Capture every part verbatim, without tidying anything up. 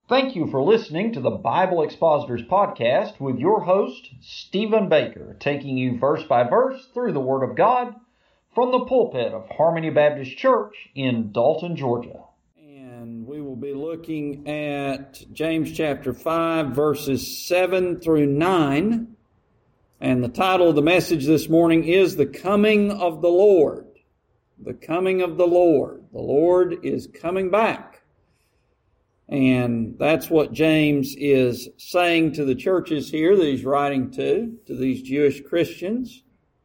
Thank you for listening to the Bible Expositors Podcast with your host, Stephen Baker, taking you verse by verse through the Word of God from the pulpit of Harmony Baptist Church in Dalton, Georgia. And we will be looking at James chapter five, verses seven through nine. And the title of the message this morning is The Coming of the Lord. The Coming of the Lord. The Lord is coming back. And that's what James is saying to the churches here that he's writing to, to these Jewish Christians.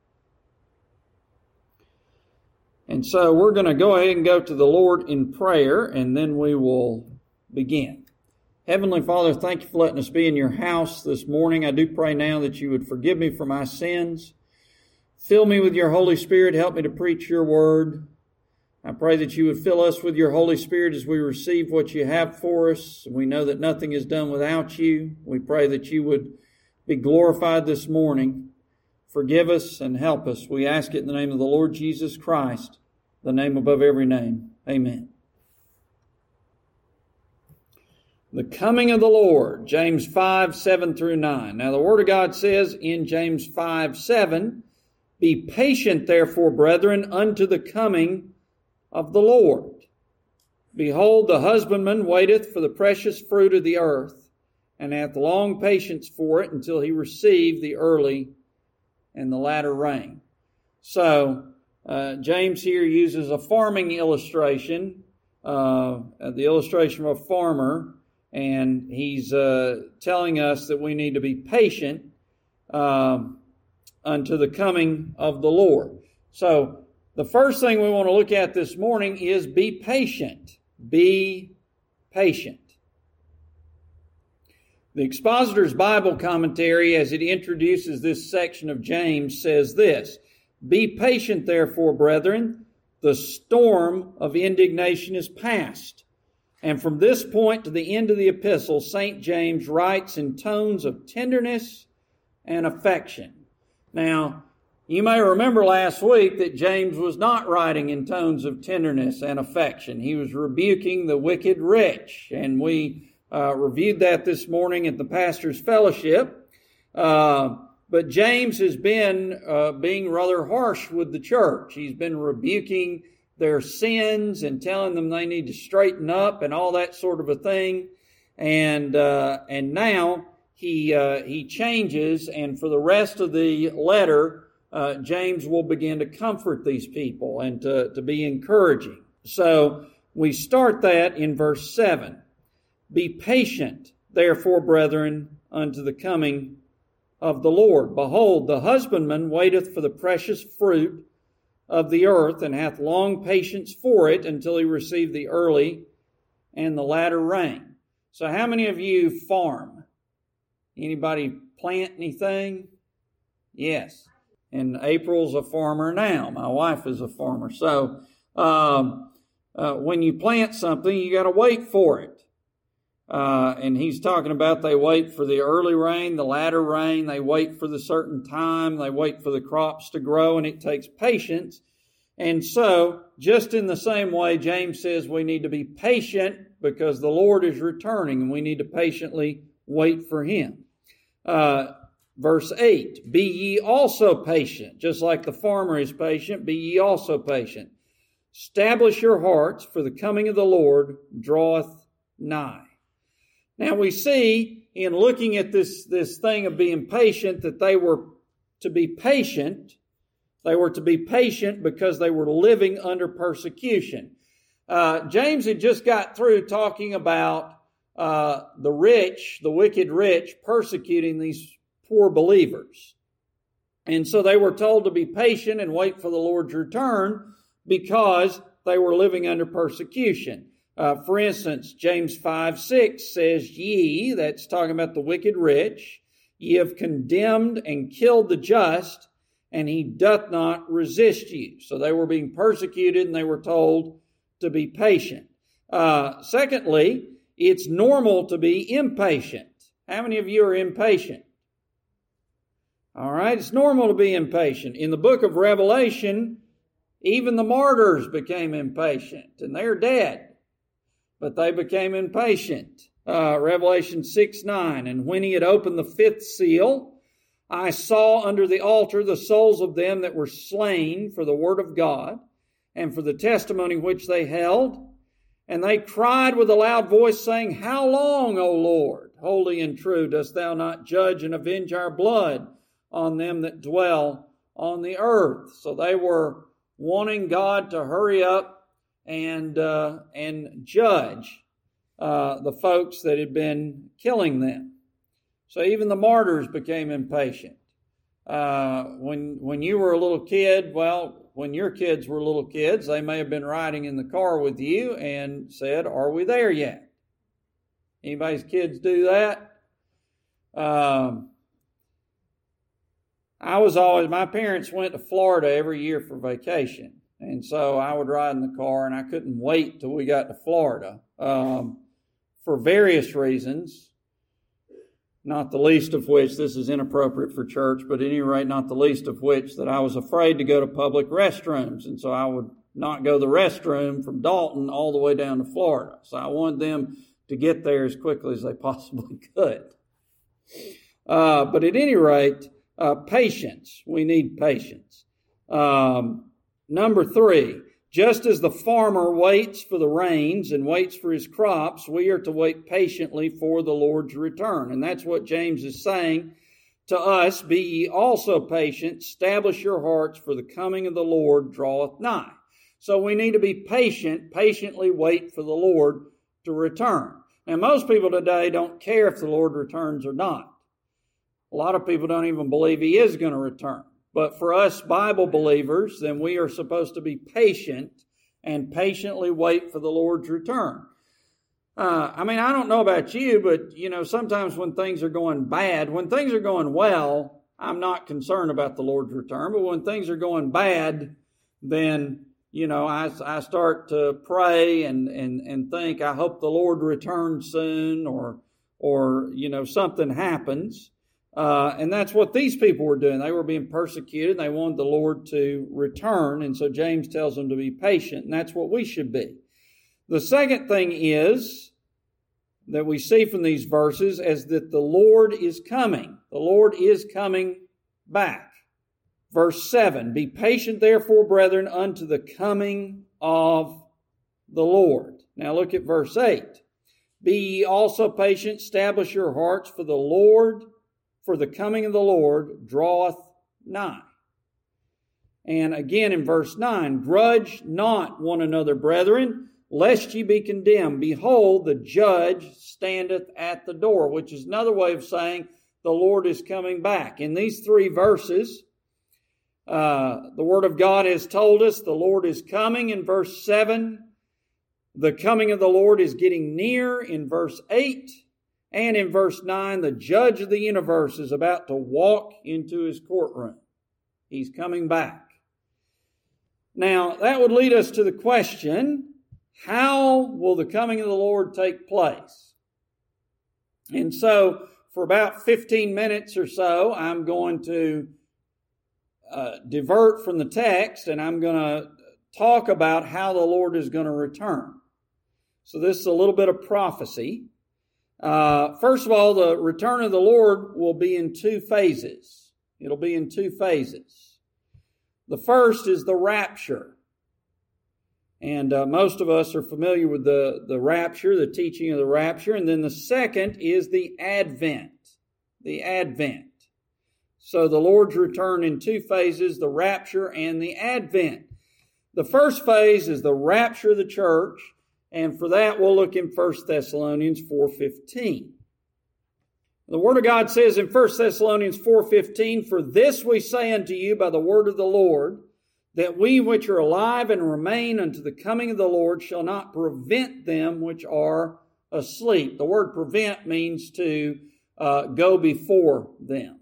And so we're going to go ahead and go to the Lord in prayer, and then we will begin. Heavenly Father, thank you for letting us be in your house this morning. I do pray now that you would forgive me for my sins. Fill me with your Holy Spirit. Help me to preach your word. I pray that you would fill us with your Holy Spirit as we receive what you have for us. We know that nothing is done without you. We pray that you would be glorified this morning. Forgive us and help us. We ask it in the name of the Lord Jesus Christ, the name above every name. Amen. The coming of the Lord, James five, seven through nine. Now the Word of God says in James five, seven, "Be patient therefore, brethren, unto the coming of the Lord. Behold, the husbandman waiteth for the precious fruit of the earth, and hath long patience for it until he receive the early and the latter rain." So, uh, James here uses a farming illustration, uh, the illustration of a farmer, and he's uh, telling us that we need to be patient uh, unto the coming of the Lord. So, the first thing we want to look at this morning is be patient. Be patient. The Expositor's Bible Commentary, as it introduces this section of James, says this: "Be patient, therefore, brethren, the storm of indignation is past." And from this point to the end of the epistle, Saint James writes in tones of tenderness and affection. Now, you may remember last week that James was not writing in tones of tenderness and affection. He was rebuking the wicked rich, and we uh, reviewed that this morning at the pastor's fellowship. Uh, but James has been uh, being rather harsh with the church. He's been rebuking their sins and telling them they need to straighten up and all that sort of a thing. And uh, and now he uh, he changes, and for the rest of the letter, Uh, James will begin to comfort these people and to, to be encouraging. So we start that in verse seven. "Be patient, therefore, brethren, unto the coming of the Lord. Behold, the husbandman waiteth for the precious fruit of the earth, and hath long patience for it until he receive the early and the latter rain." So how many of you farm? Anybody plant anything? Yes. And April's a farmer now. My wife is a farmer. So um, uh, when you plant something, you got to wait for it. Uh, and he's talking about they wait for the early rain, the latter rain. They wait for the certain time. They wait for the crops to grow, and it takes patience. And so, just in the same way, James says we need to be patient because the Lord is returning, and we need to patiently wait for Him. Uh, Verse eight, "Be ye also patient." Just like the farmer is patient, be ye also patient. "Establish your hearts, for the coming of the Lord draweth nigh." Now we see in looking at this, this thing of being patient that they were to be patient. They were to be patient because they were living under persecution. Uh, James had just got through talking about uh, the rich, the wicked rich, persecuting these poor believers. And so they were told to be patient and wait for the Lord's return because they were living under persecution. Uh, for instance, James five, six says, "Ye," that's talking about the wicked rich, "ye have condemned and killed the just, and he doth not resist you." So they were being persecuted, and they were told to be patient. Uh, secondly, it's normal to be impatient. How many of you are impatient? All right, it's normal to be impatient. In the book of Revelation, even the martyrs became impatient, and they're dead. But they became impatient. Uh, Revelation six nine, and when he had opened the fifth seal, I saw under the altar the souls of them that were slain for the word of God and for the testimony which they held. And they cried with a loud voice, saying, How long, O Lord, holy and true, dost thou not judge and avenge our blood on them that dwell on the earth? So they were wanting God to hurry up and uh, and judge uh, the folks that had been killing them. So even the martyrs became impatient. Uh, when when you were a little kid, well, when your kids were little kids, they may have been riding in the car with you and said, Are we there yet? Anybody's kids do that? Um, I was always, my parents went to Florida every year for vacation. And so I would ride in the car, and I couldn't wait till we got to Florida um, for various reasons, not the least of which, this is inappropriate for church, but at any rate, not the least of which, that I was afraid to go to public restrooms. And so I would not go to the restroom from Dalton all the way down to Florida. So I wanted them to get there as quickly as they possibly could. Uh, but at any rate, uh, patience. We need patience. Um, Number three, just as the farmer waits for the rains and waits for his crops, we are to wait patiently for the Lord's return. And that's what James is saying to us. Be ye also patient, establish your hearts, for the coming of the Lord draweth nigh. So we need to be patient, patiently wait for the Lord to return. Now, most people today don't care if the Lord returns or not. A lot of people don't even believe He is going to return. But for us Bible believers, then we are supposed to be patient and patiently wait for the Lord's return. Uh, I mean, I don't know about you, but, you know, sometimes when things are going bad, when things are going well, I'm not concerned about the Lord's return. But when things are going bad, then, you know, I, I start to pray and, and, and think, I hope the Lord returns soon, or, or, you know, something happens. Uh, and that's what these people were doing. They were being persecuted, and they wanted the Lord to return. And so James tells them to be patient, and that's what we should be. The second thing is that we see from these verses is that the Lord is coming. The Lord is coming back. Verse seven, Be patient therefore, brethren, unto the coming of the Lord. Now look at verse eight. Be ye also patient, establish your hearts, for the Lord For the coming of the Lord draweth nigh. And again in verse nine, Grudge not one another, brethren, lest ye be condemned. Behold, the judge standeth at the door, which is another way of saying the Lord is coming back. In these three verses, uh, the Word of God has told us the Lord is coming in verse seven. The coming of the Lord is getting near in verse eight. And in verse nine, the judge of the universe is about to walk into his courtroom. He's coming back. Now, that would lead us to the question, how will the coming of the Lord take place? And so, for about fifteen minutes or so, I'm going to uh, divert from the text, and I'm going to talk about how the Lord is going to return. So this is a little bit of prophecy. Uh, first of all, the return of the Lord will be in two phases. It'll be in two phases. The first is the rapture. And uh, most of us are familiar with the, the rapture, the teaching of the rapture. And then the second is the advent. The advent. So the Lord's return in two phases, the rapture and the advent. The first phase is the rapture of the church. And for that, we'll look in First Thessalonians four fifteen. The Word of God says in First Thessalonians four fifteen, For this we say unto you by the word of the Lord, that we which are alive and remain unto the coming of the Lord shall not prevent them which are asleep. The word prevent means to uh, go before them.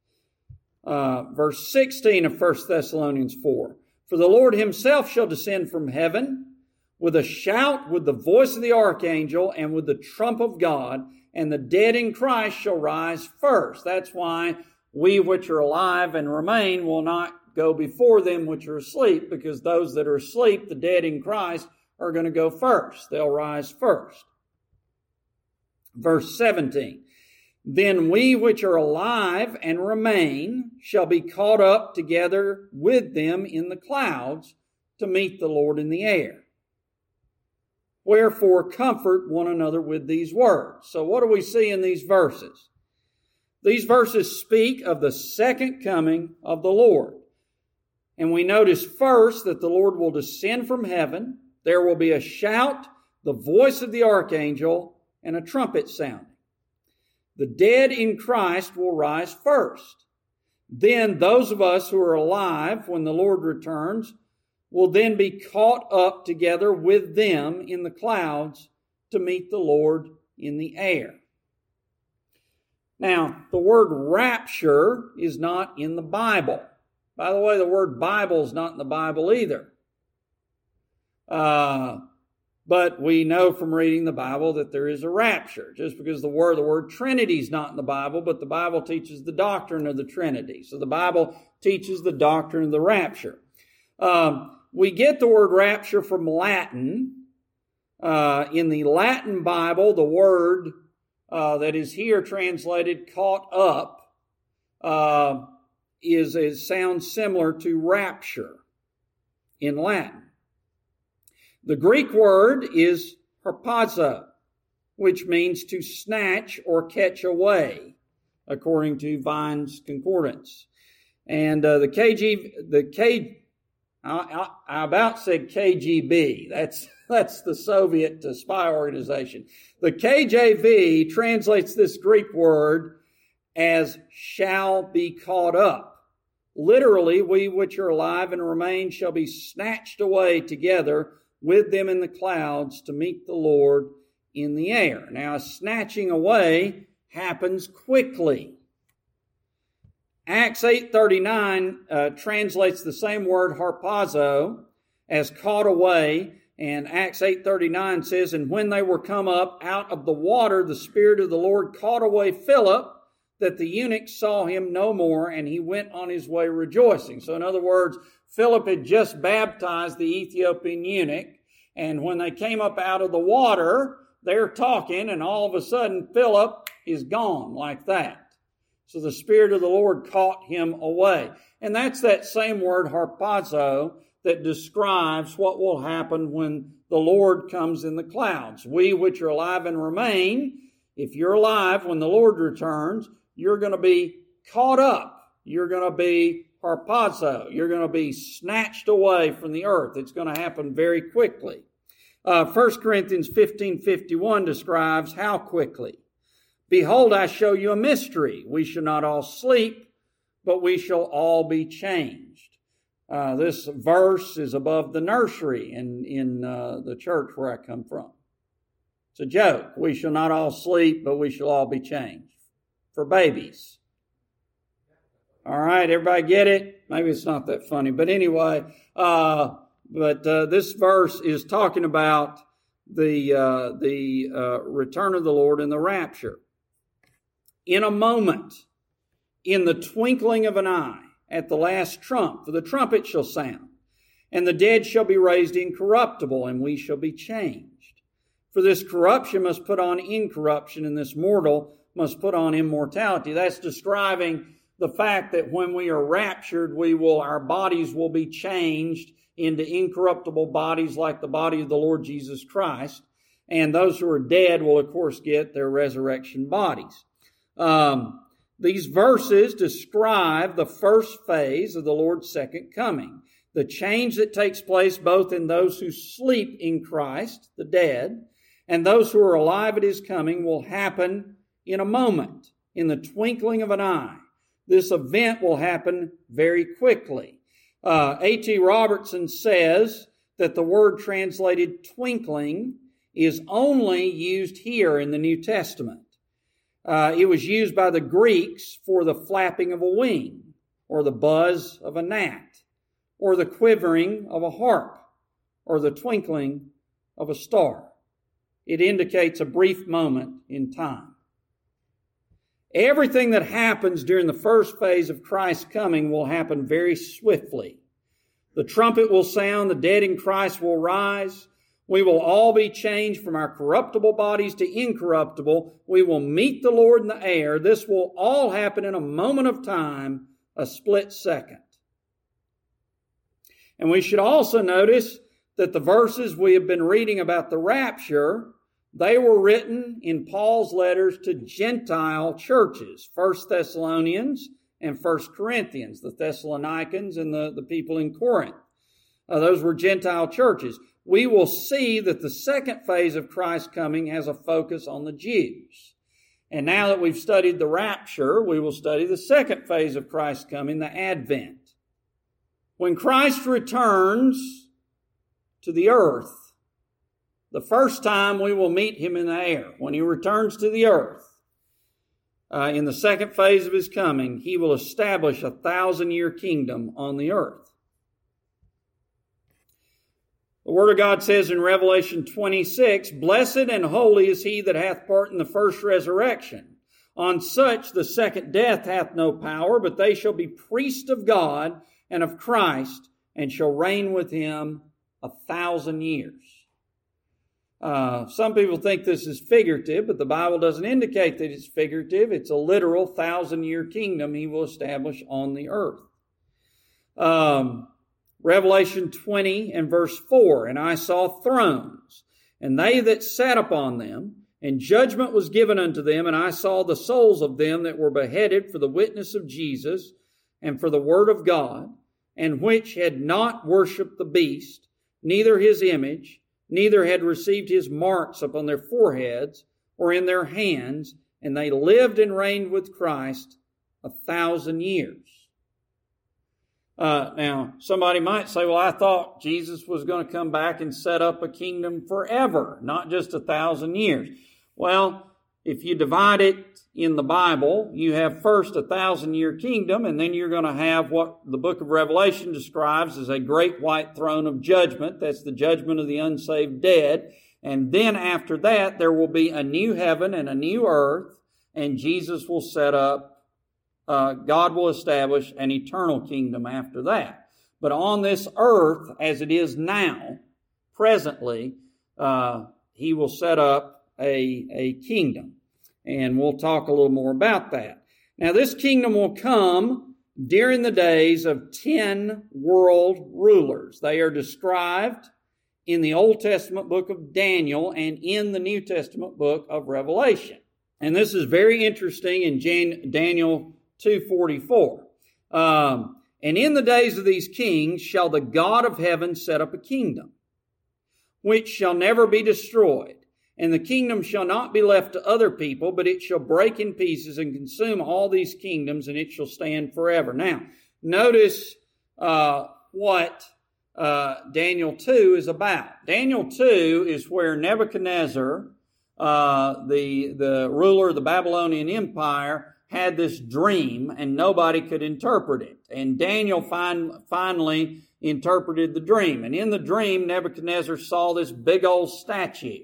Uh, verse sixteen of First Thessalonians four, For the Lord himself shall descend from heaven with a shout, with the voice of the archangel, and with the trump of God, and the dead in Christ shall rise first. That's why we which are alive and remain will not go before them which are asleep, because those that are asleep, the dead in Christ, are going to go first. They'll rise first. Verse seventeen, then we which are alive and remain shall be caught up together with them in the clouds to meet the Lord in the air. Wherefore comfort one another with these words. So what do we see in these verses? These verses speak of the second coming of the Lord. And we notice first that the Lord will descend from heaven. There will be a shout, the voice of the archangel, and a trumpet sounding. The dead in Christ will rise first. Then those of us who are alive when the Lord returns will then be caught up together with them in the clouds to meet the Lord in the air. Now, the word rapture is not in the Bible. By the way, the word Bible is not in the Bible either. Uh, But we know from reading the Bible that there is a rapture. Just because the word, the word Trinity is not in the Bible, but the Bible teaches the doctrine of the Trinity. So the Bible teaches the doctrine of the rapture. Um, we get the word rapture from Latin. Uh, in the Latin Bible, the word uh, that is here translated caught up uh, is, is sounds similar to rapture in Latin. The Greek word is harpazo, which means to snatch or catch away, according to Vine's Concordance. And uh, the K G, the K, I, I, I about said K G B. That's that's the Soviet uh, spy organization. The K J V translates this Greek word as shall be caught up. Literally, we which are alive and remain shall be snatched away together with them in the clouds to meet the Lord in the air. Now, a snatching away happens quickly. Acts eight thirty-nine uh, translates the same word harpazo as caught away, and Acts eight thirty-nine says, and when they were come up out of the water, the Spirit of the Lord caught away Philip, that the eunuch saw him no more, and he went on his way rejoicing. So in other words, Philip had just baptized the Ethiopian eunuch, and when they came up out of the water, they're talking, and all of a sudden Philip is gone like that. So the Spirit of the Lord caught him away. And that's that same word harpazo that describes what will happen when the Lord comes in the clouds. We which are alive and remain, if you're alive when the Lord returns, you're going to be caught up. You're going to be harpazo. You're going to be snatched away from the earth. It's going to happen very quickly. Uh, First Corinthians fifteen fifty-one describes how quickly. Behold, I show you a mystery. We shall not all sleep, but we shall all be changed. Uh, this verse is above the nursery in, in uh, the church where I come from. It's a joke. We shall not all sleep, but we shall all be changed. For babies. All right, everybody get it? Maybe it's not that funny. But anyway, uh, but uh, this verse is talking about the, uh, the uh, return of the Lord and the rapture. In a moment, in the twinkling of an eye, at the last trump, for the trumpet shall sound, and the dead shall be raised incorruptible, and we shall be changed. For this corruption must put on incorruption, and this mortal must put on immortality. That's describing the fact that when we are raptured, we will, our bodies will be changed into incorruptible bodies like the body of the Lord Jesus Christ. And those who are dead will, of course, get their resurrection bodies. Um, these verses describe the first phase of the Lord's second coming. The change that takes place both in those who sleep in Christ, the dead, and those who are alive at His coming will happen in a moment, in the twinkling of an eye. This event will happen very quickly. Uh, A T Robertson says that the word translated twinkling is only used here in the New Testament. Uh, it was used by the Greeks for the flapping of a wing, or the buzz of a gnat, or the quivering of a harp, or the twinkling of a star. It indicates a brief moment in time. Everything that happens during the first phase of Christ's coming will happen very swiftly. The trumpet will sound, the dead in Christ will rise. We will all be changed from our corruptible bodies to incorruptible. We will meet the Lord in the air. This will all happen in a moment of time, a split second. And we should also notice that the verses we have been reading about the rapture, they were written in Paul's letters to Gentile churches, First Thessalonians and First Corinthians, the Thessalonians and the, the people in Corinth. Uh, those were Gentile churches. We will see that the second phase of Christ's coming has a focus on the Jews. And now that we've studied the rapture, we will study the second phase of Christ's coming, the Advent. When Christ returns to the earth, the first time we will meet him in the air. When he returns to the earth, uh, in the second phase of his coming, he will establish a thousand-year kingdom on the earth. The Word of God says in Revelation twenty-six, "Blessed and holy is he that hath part in the first resurrection. On such the second death hath no power, but they shall be priests of God and of Christ, and shall reign with him a thousand years." Uh, some people think this is figurative, but the Bible doesn't indicate that it's figurative. It's a literal thousand-year kingdom he will establish on the earth. Um... Revelation twenty and verse four, "And I saw thrones, and they that sat upon them, and judgment was given unto them, and I saw the souls of them that were beheaded for the witness of Jesus and for the word of God, and which had not worshipped the beast, neither his image, neither had received his marks upon their foreheads or in their hands, and they lived and reigned with Christ a thousand years." Uh, now, somebody might say, well, I thought Jesus was going to come back and set up a kingdom forever, not just a thousand years. Well, if you divide it in the Bible, you have first a thousand-year kingdom, and then you're going to have what the book of Revelation describes as a great white throne of judgment. That's the judgment of the unsaved dead. And then after that, there will be a new heaven and a new earth, and Jesus will set up Uh, God will establish an eternal kingdom after that. But on this earth, as it is now, presently, uh, he will set up a, a kingdom. And we'll talk a little more about that. Now, this kingdom will come during the days of ten world rulers. They are described in the Old Testament book of Daniel and in the New Testament book of Revelation. And this is very interesting in Jan- Daniel two forty-four. Um, "And in the days of these kings shall the God of heaven set up a kingdom, which shall never be destroyed. And the kingdom shall not be left to other people, but it shall break in pieces and consume all these kingdoms, and it shall stand forever." Now, notice uh, what uh, Daniel two is about. Daniel two is where Nebuchadnezzar, uh, the, the ruler of the Babylonian Empire, had this dream, and nobody could interpret it. And Daniel fin- finally interpreted the dream. And in the dream, Nebuchadnezzar saw this big old statue.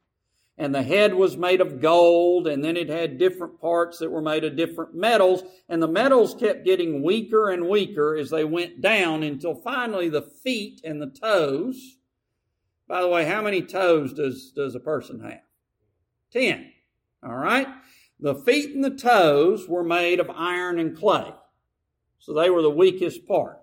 And the head was made of gold, and then it had different parts that were made of different metals. And the metals kept getting weaker and weaker as they went down until finally the feet and the toes. By the way, how many toes does, does a person have? Ten. All right? The feet and the toes were made of iron and clay. So they were the weakest part.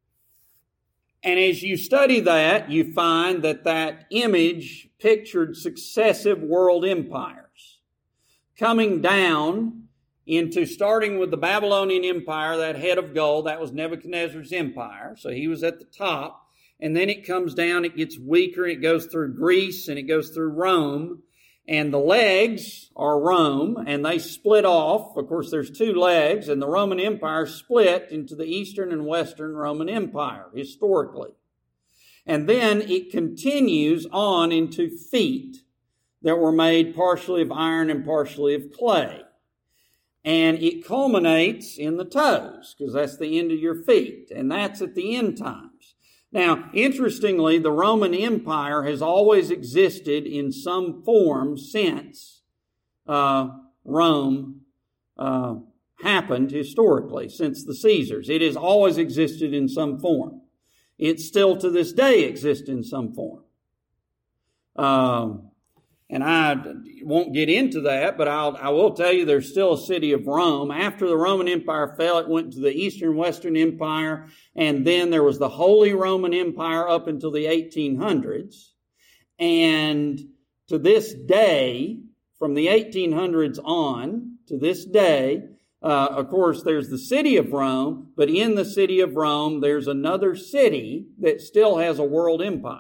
And as you study that, you find that that image pictured successive world empires coming down into, starting with the Babylonian Empire, that head of gold, that was Nebuchadnezzar's empire. So he was at the top. And then it comes down, it gets weaker, it goes through Greece and it goes through Rome. And the legs are Rome, and they split off. Of course, there's two legs, and the Roman Empire split into the Eastern and Western Roman Empire, historically. And then it continues on into feet that were made partially of iron and partially of clay. And it culminates in the toes, because that's the end of your feet, and that's at the end times. Now, interestingly, the Roman Empire has always existed in some form since uh, Rome uh, happened historically, since the Caesars. It has always existed in some form. It still to this day exists in some form. Um, and I won't get into that, but I'll, I will tell you there's still a city of Rome. After the Roman Empire fell, it went to the Eastern Western Empire, and then there was the Holy Roman Empire up until the eighteen hundreds. And to this day, from the eighteen hundreds on to this day, uh, of course, there's the city of Rome, but in the city of Rome, there's another city that still has a world empire.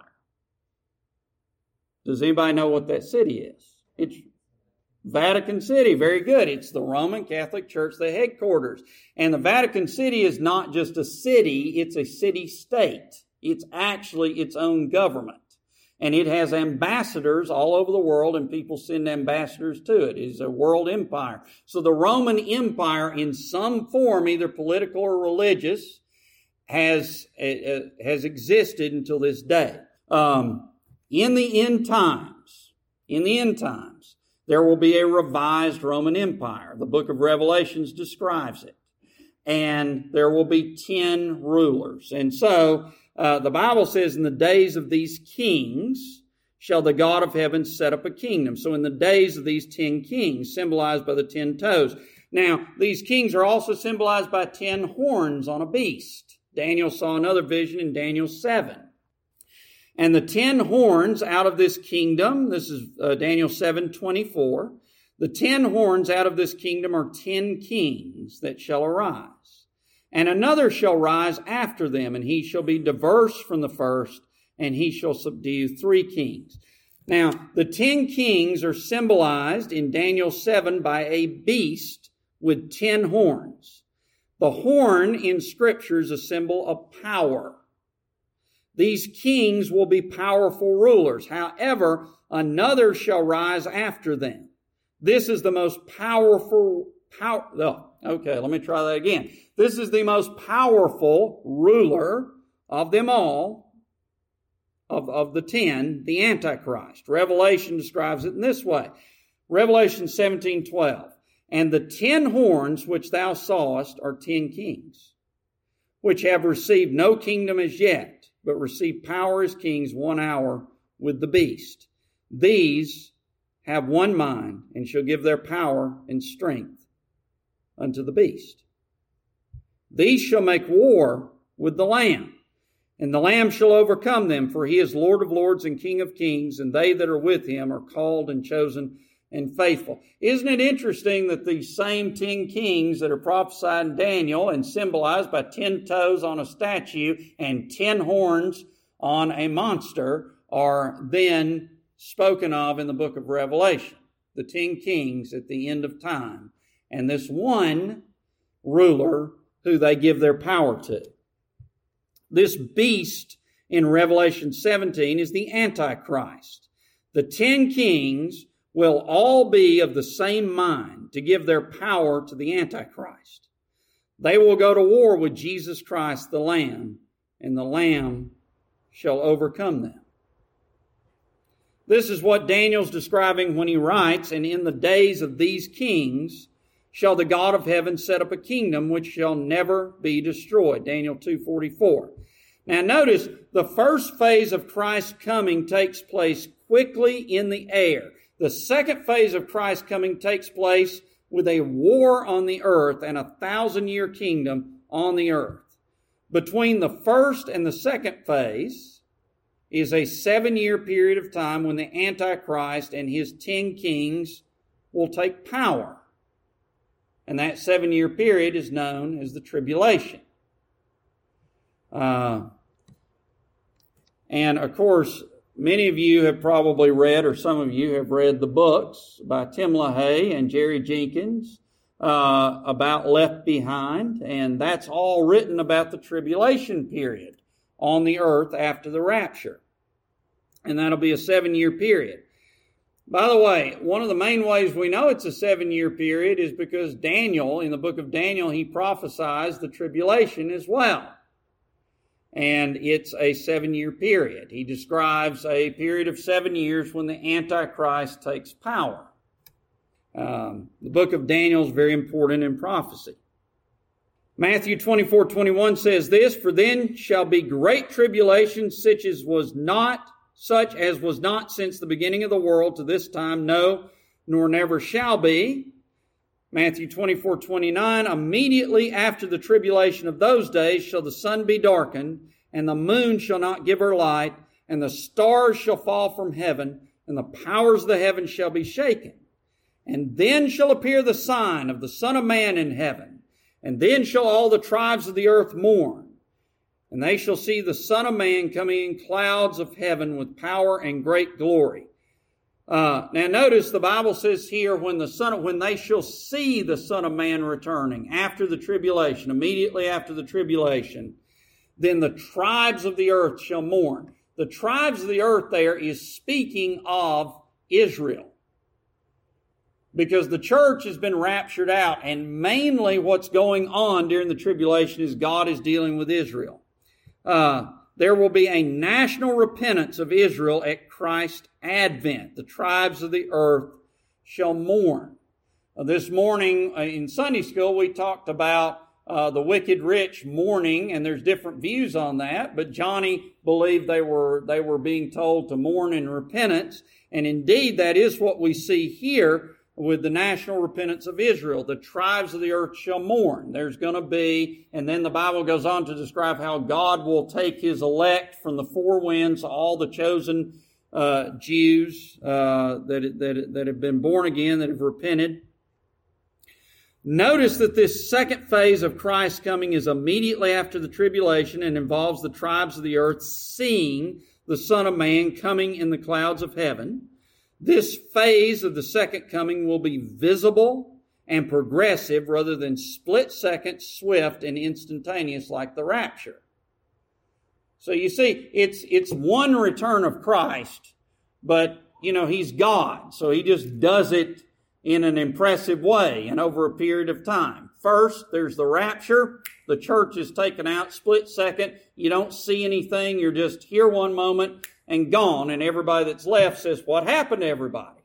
Does anybody know what that city is? It's Vatican City. Very good. It's the Roman Catholic Church, the headquarters. And the Vatican City is not just a city, it's a city-state. It's actually its own government. And it has ambassadors all over the world, and people send ambassadors to it. It is a world empire. So the Roman Empire, in some form, either political or religious, has, uh, has existed until this day. Um, in the end times, in the end times, there will be a revised Roman Empire. The book of Revelations describes it. And there will be ten rulers. And so, Uh, the Bible says, in the days of these kings shall the God of heaven set up a kingdom. So in the days of these ten kings, symbolized by the ten toes. Now, these kings are also symbolized by ten horns on a beast. Daniel saw another vision in Daniel seven. And the ten horns out of this kingdom, this is uh, Daniel seven twenty-four, the ten horns out of this kingdom are ten kings that shall arise. And another shall rise after them, and he shall be diverse from the first, and he shall subdue three kings. Now, the ten kings are symbolized in Daniel seven by a beast with ten horns. The horn in Scripture is a symbol of power. These kings will be powerful rulers. However, another shall rise after them. This is the most powerful power. Oh, okay, let me try that again. This is the most powerful ruler of them all, of, of the ten, the Antichrist. Revelation describes it in this way. Revelation seventeen twelve. And the ten horns which thou sawest are ten kings, which have received no kingdom as yet, but receive power as kings one hour with the beast. These have one mind, and shall give their power and strength unto the beast. These shall make war with the Lamb, and the Lamb shall overcome them, for he is Lord of lords and King of kings, and they that are with him are called and chosen and faithful. Isn't it interesting that these same ten kings that are prophesied in Daniel and symbolized by ten toes on a statue and ten horns on a monster are then spoken of in the book of Revelation? The ten kings at the end of time. And this one ruler who they give their power to. This beast in Revelation seventeen is the Antichrist. The ten kings will all be of the same mind to give their power to the Antichrist. They will go to war with Jesus Christ the Lamb, and the Lamb shall overcome them. This is what Daniel's describing when he writes, and in the days of these kings shall the God of heaven set up a kingdom which shall never be destroyed. Daniel two forty-four. Now notice, the first phase of Christ's coming takes place quickly in the air. The second phase of Christ's coming takes place with a war on the earth and a thousand-year kingdom on the earth. Between the first and the second phase is a seven-year period of time when the Antichrist and his ten kings will take power. And that seven-year period is known as the tribulation. Uh, and, of course, many of you have probably read, or some of you have read the books by Tim LaHaye and Jerry Jenkins uh, about Left Behind. And that's all written about the tribulation period on the earth after the rapture. And that'll be a seven-year period. By the way, one of the main ways we know it's a seven-year period is because Daniel, in the book of Daniel, he prophesies the tribulation as well. And it's a seven-year period. He describes a period of seven years when the Antichrist takes power. Um, the book of Daniel is very important in prophecy. Matthew twenty-four twenty-one says this, For then shall be great tribulation, such as was not such as was not since the beginning of the world to this time, no, nor never shall be. Matthew twenty-four twenty-nine, immediately after the tribulation of those days shall the sun be darkened, and the moon shall not give her light, and the stars shall fall from heaven, and the powers of the heavens shall be shaken. And then shall appear the sign of the Son of Man in heaven, and then shall all the tribes of the earth mourn, and they shall see the Son of Man coming in clouds of heaven with power and great glory. Uh, now notice the Bible says here, when the Son of, when they shall see the Son of Man returning after the tribulation, immediately after the tribulation, then the tribes of the earth shall mourn. The tribes of the earth there is speaking of Israel, because the church has been raptured out, and mainly what's going on during the tribulation is God is dealing with Israel. Uh, there will be a national repentance of Israel at Christ's advent. The tribes of the earth shall mourn. Uh, this morning uh, in Sunday school we talked about uh, the wicked rich mourning, and there's different views on that, but Johnny believed they were they were being told to mourn in repentance, and indeed that is what we see here with the national repentance of Israel. The tribes of the earth shall mourn. There's going to be, and then the Bible goes on to describe how God will take His elect from the four winds, all the chosen uh, Jews uh, that, that, that have been born again, that have repented. Notice that this second phase of Christ's coming is immediately after the tribulation and involves the tribes of the earth seeing the Son of Man coming in the clouds of heaven. This phase of the second coming will be visible and progressive rather than split-second, swift, and instantaneous like the rapture. So you see, it's it's one return of Christ, but, you know, He's God, so He just does it in an impressive way and over a period of time. First, there's the rapture. The church is taken out split-second. You don't see anything. You're just here one moment and gone, and everybody that's left says, what happened to everybody?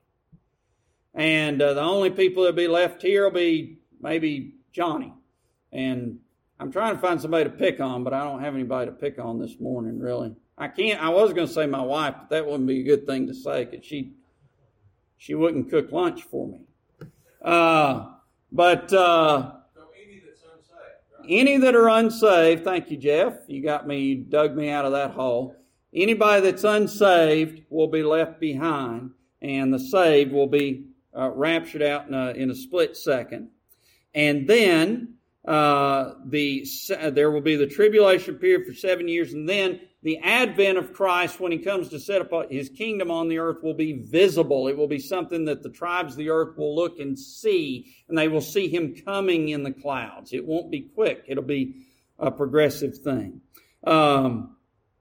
And uh, the only people that'll be left here will be maybe Johnny. And I'm trying to find somebody to pick on, but I don't have anybody to pick on this morning, really. I can't, I was going to say my wife, but that wouldn't be a good thing to say, because she, she wouldn't cook lunch for me. Uh, but, uh, so any that's unsaved, right? Any that are unsaved, thank you, Jeff. You got me, you dug me out of that hole. Anybody that's unsaved will be left behind, and the saved will be uh, raptured out in a, in a split second. And then uh, the uh, there will be the tribulation period for seven years, and then the advent of Christ, when He comes to set up His kingdom on the earth, will be visible. It will be something that the tribes of the earth will look and see, and they will see Him coming in the clouds. It won't be quick. It'll be a progressive thing. Um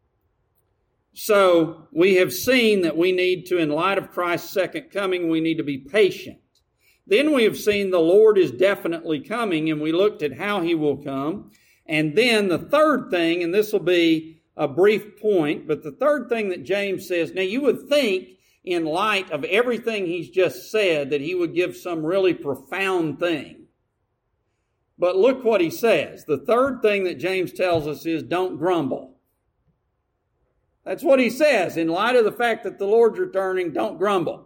So we have seen that we need to, in light of Christ's second coming, we need to be patient. Then we have seen the Lord is definitely coming, and we looked at how He will come. And then the third thing, and this will be a brief point, but the third thing that James says, now you would think in light of everything he's just said that he would give some really profound thing. But look what he says. The third thing that James tells us is don't grumble. That's what he says. In light of the fact that the Lord's returning, don't grumble.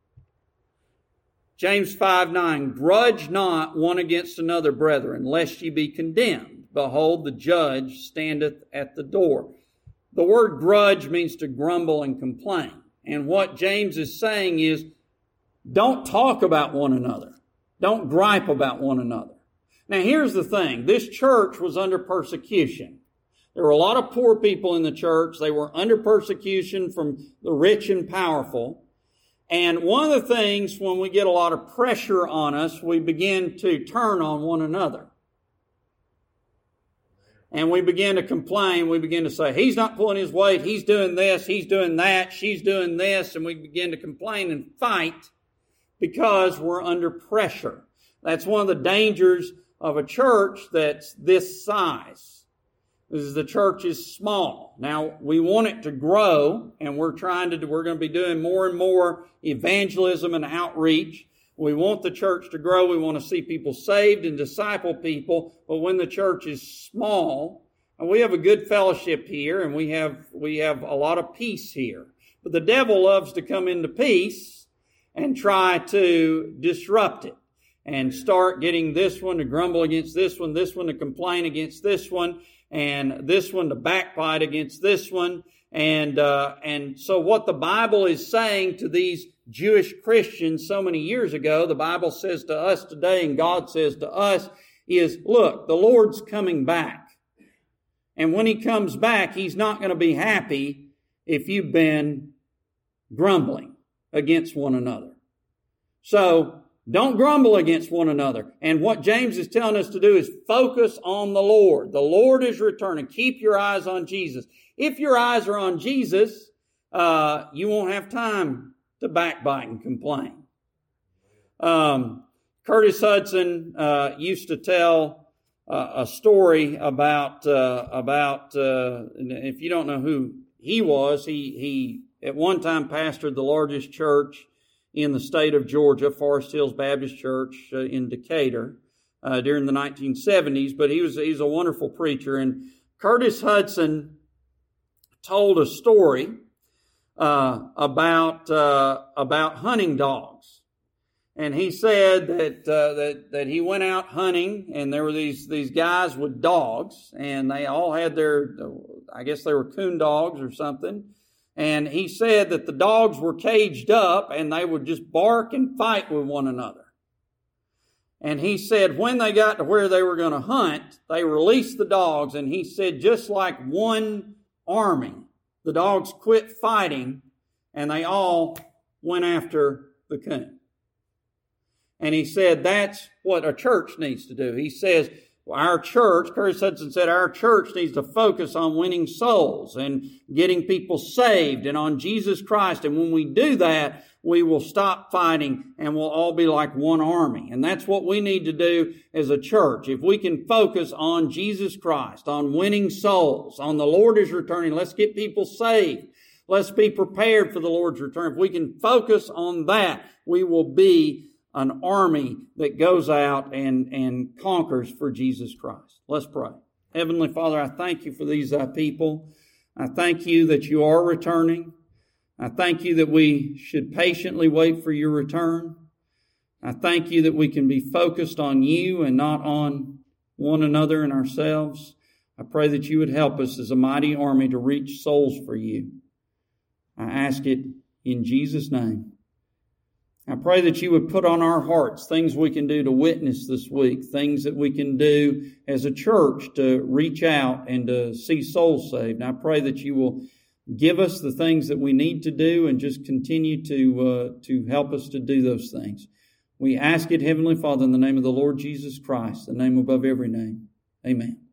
James five nine, grudge not one against another, brethren, lest ye be condemned. Behold, the judge standeth at the door. The word grudge means to grumble and complain. And what James is saying is, don't talk about one another. Don't gripe about one another. Now here's the thing. This church was under persecution. There were a lot of poor people in the church. They were under persecution from the rich and powerful. And one of the things, when we get a lot of pressure on us, we begin to turn on one another. And we begin to complain. We begin to say, he's not pulling his weight. He's doing this. He's doing that. She's doing this. And we begin to complain and fight because we're under pressure. That's one of the dangers of a church that's this size. Is the church is small. Now, we want it to grow, and we're trying to, we're going to be doing more and more evangelism and outreach. We want the church to grow. We want to see people saved and disciple people. But when the church is small, and we have a good fellowship here, and we have, we have a lot of peace here. But the devil loves to come into peace and try to disrupt it and start getting this one to grumble against this one, this one to complain against this one, and this one to backbite against this one. And uh, and so what the Bible is saying to these Jewish Christians so many years ago, the Bible says to us today, and God says to us, is, look, the Lord's coming back. And when He comes back, He's not going to be happy if you've been grumbling against one another. So don't grumble against one another. And what James is telling us to do is focus on the Lord. The Lord is returning. Keep your eyes on Jesus. If your eyes are on Jesus, uh, you won't have time to backbite and complain. Um, Curtis Hudson uh, used to tell uh, a story about uh, about uh, if you don't know who he was, he he at one time pastored the largest church in the state of Georgia, Forest Hills Baptist Church uh, in Decatur uh, during the nineteen seventies. But he was he's a wonderful preacher, and Curtis Hudson told a story uh, about uh, about hunting dogs. And he said that uh, that that he went out hunting, and there were these these guys with dogs, and they all had their, I guess they were coon dogs or something. And he said that the dogs were caged up, and they would just bark and fight with one another. And he said when they got to where they were going to hunt, they released the dogs, and he said just like one army, the dogs quit fighting, and they all went after the coon. And he said that's what a church needs to do. He says our church, Curtis Hudson said, our church needs to focus on winning souls and getting people saved and on Jesus Christ. And when we do that, we will stop fighting and we'll all be like one army. And that's what we need to do as a church. If we can focus on Jesus Christ, on winning souls, on the Lord is returning, let's get people saved. Let's be prepared for the Lord's return. If we can focus on that, we will be an army that goes out and, and conquers for Jesus Christ. Let's pray. Heavenly Father, I thank you for these uh, people. I thank you that you are returning. I thank you that we should patiently wait for your return. I thank you that we can be focused on you and not on one another and ourselves. I pray that you would help us as a mighty army to reach souls for you. I ask it in Jesus' name. I pray that you would put on our hearts things we can do to witness this week, things that we can do as a church to reach out and to see souls saved. And I pray that you will give us the things that we need to do and just continue to uh, to help us to do those things. We ask it, Heavenly Father, in the name of the Lord Jesus Christ, the name above every name. Amen.